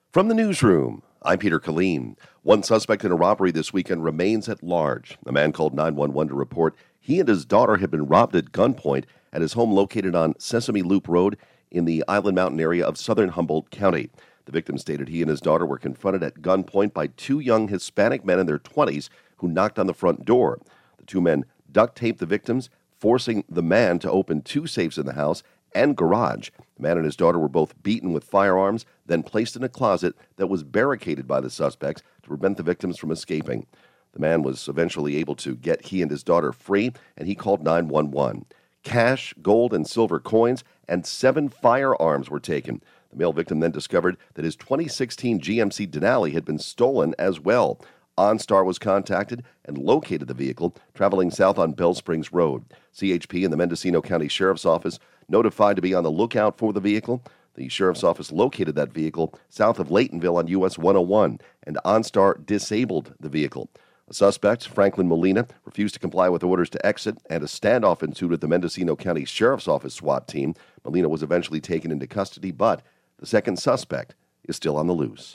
From the newsroom, I'm Peter Killeen. One suspect in a robbery this weekend remains at large. A man called 911 to report he and his daughter had been robbed at gunpoint at his home located on Sesame Loop Road in the Island Mountain area of southern Humboldt County. The victim stated he and his daughter were confronted at gunpoint by two young Hispanic men in their 20s who knocked on the front door. The two men duct taped the victims, forcing the man to open two safes in the house and garage. The man and his daughter were both beaten with firearms, then placed in a closet that was barricaded by the suspects to prevent the victims from escaping. The man was eventually able to get he and his daughter free, and he called 911. Cash, gold, and silver coins, and 7 firearms were taken. The male victim then discovered that his 2016 GMC Denali had been stolen as well. OnStar was contacted and located the vehicle traveling south on Bell Springs Road. CHP and the Mendocino County Sheriff's Office notified to be on the lookout for the vehicle. The Sheriff's Office located that vehicle south of Laytonville on US 101, and OnStar disabled the vehicle. A suspect, Franklin Molina, refused to comply with orders to exit, and a standoff ensued with the Mendocino County Sheriff's Office SWAT team. Molina was eventually taken into custody, but the second suspect is still on the loose.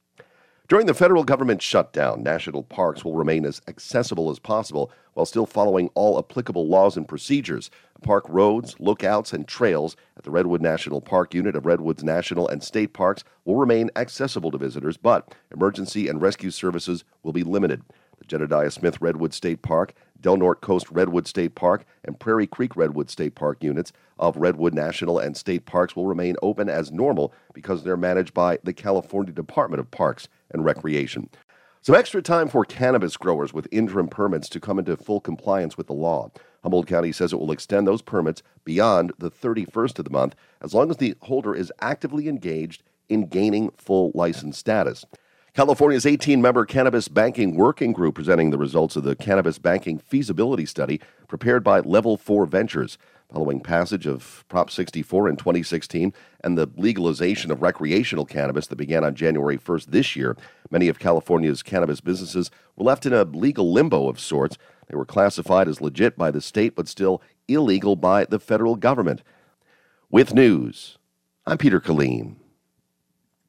During the federal government shutdown, national parks will remain as accessible as possible while still following all applicable laws and procedures. Park roads, lookouts, and trails at the Redwood National Park unit of Redwood's National and State Parks will remain accessible to visitors, but emergency and rescue services will be limited. The Jedediah Smith Redwood State Park, Del Norte Coast Redwood State Park, and Prairie Creek Redwood State Park units of Redwood National and State Parks will remain open as normal because they're managed by the California Department of Parks and Recreation. Some extra time for cannabis growers with interim permits to come into full compliance with the law. Humboldt County says it will extend those permits beyond the 31st of the month as long as the holder is actively engaged in gaining full license status. California's 18-member Cannabis Banking Working Group presenting the results of the Cannabis Banking Feasibility Study prepared by Level 4 Ventures. Following passage of Prop 64 in 2016 and the legalization of recreational cannabis that began on January 1st this year, many of California's cannabis businesses were left in a legal limbo of sorts. They were classified as legit by the state but still illegal by the federal government. With news, I'm Peter Killeen.